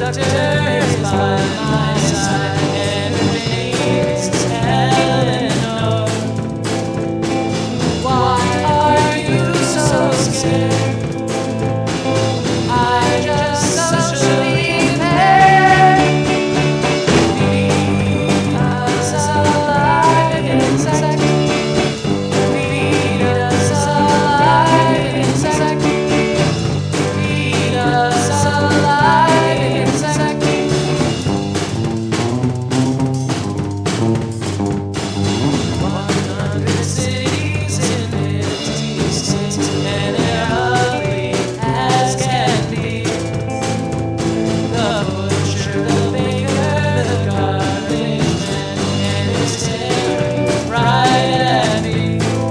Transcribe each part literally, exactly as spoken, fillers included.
conductor is by my side and remains Eleanor. Why are you so scared? I just socially impaired. Feed us alive insect. Feed us alive insect. Feed us alive insect. One hundred cities in fifty states, and they're ugly as can be. The butcher, the baker, the garbage man, and it's staring right at me.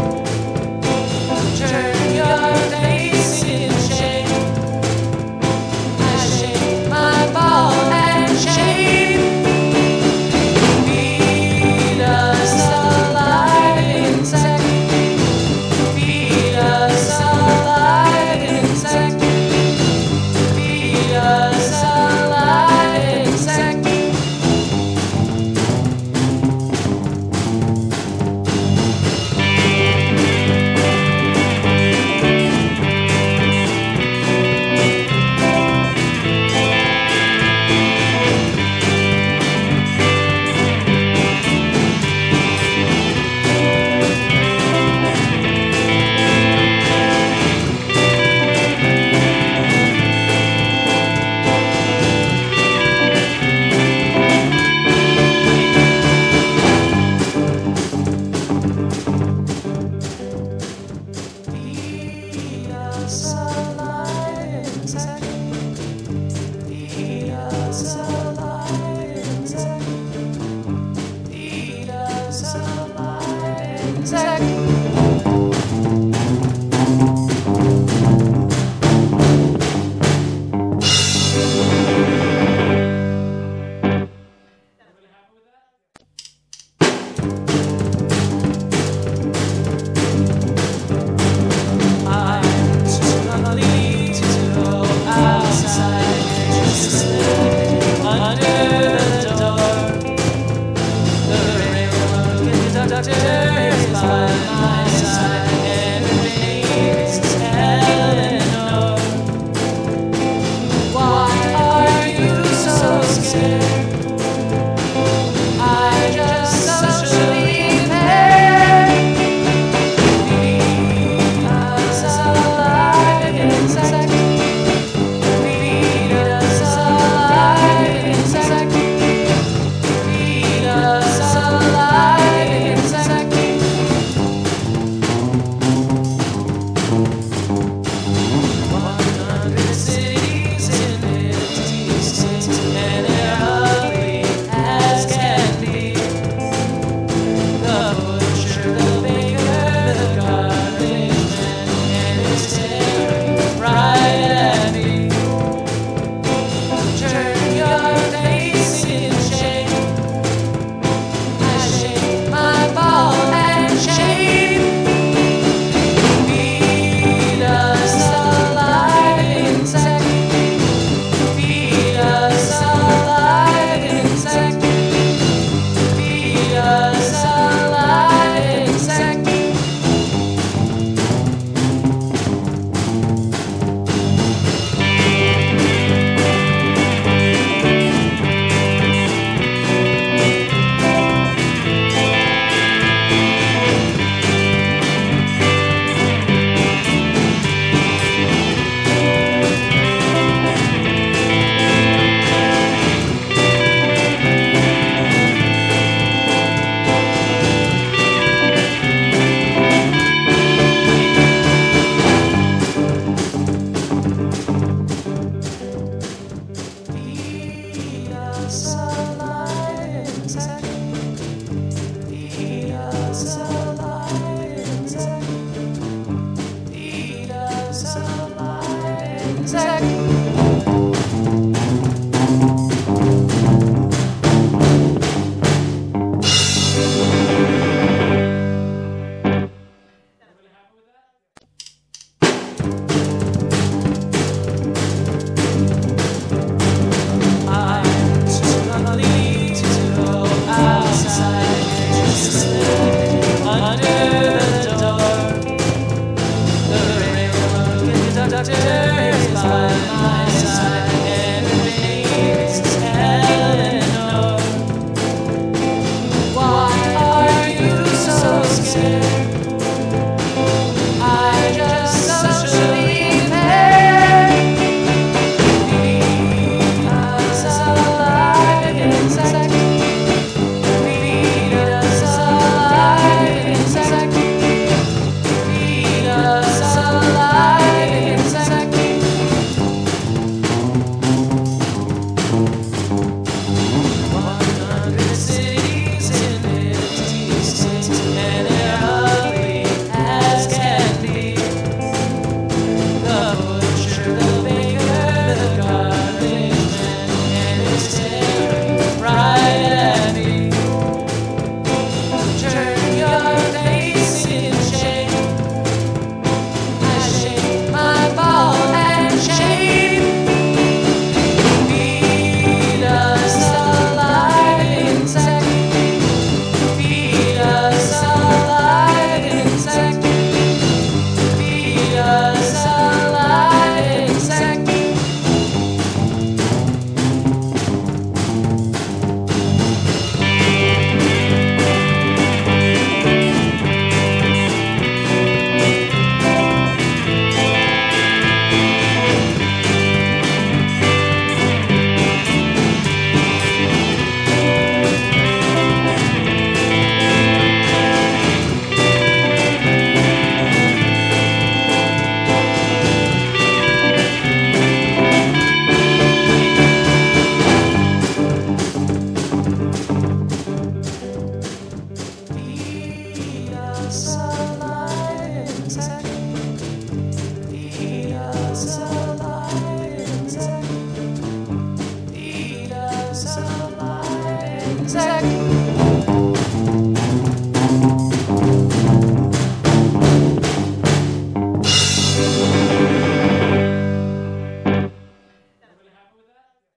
Turn your face in shame. I shake my ball and shame. Feed us alive insect. Feed us alive insect. Feed us alive insect. Feed us alive insect. Feed us alive insect. Feed us alive insect. I'm too ugly to go outside. Just slip under the door. The railroad conductor is by my side and remains Eleanor. Why are you so scared? I just socially impaired. Feed us alive insect. Feed us alive insect. Feed us alive insect. One hundred cities in fifty states, and they're ugly us alive, insect. Eat us alive, insect. Eat us alive, insect.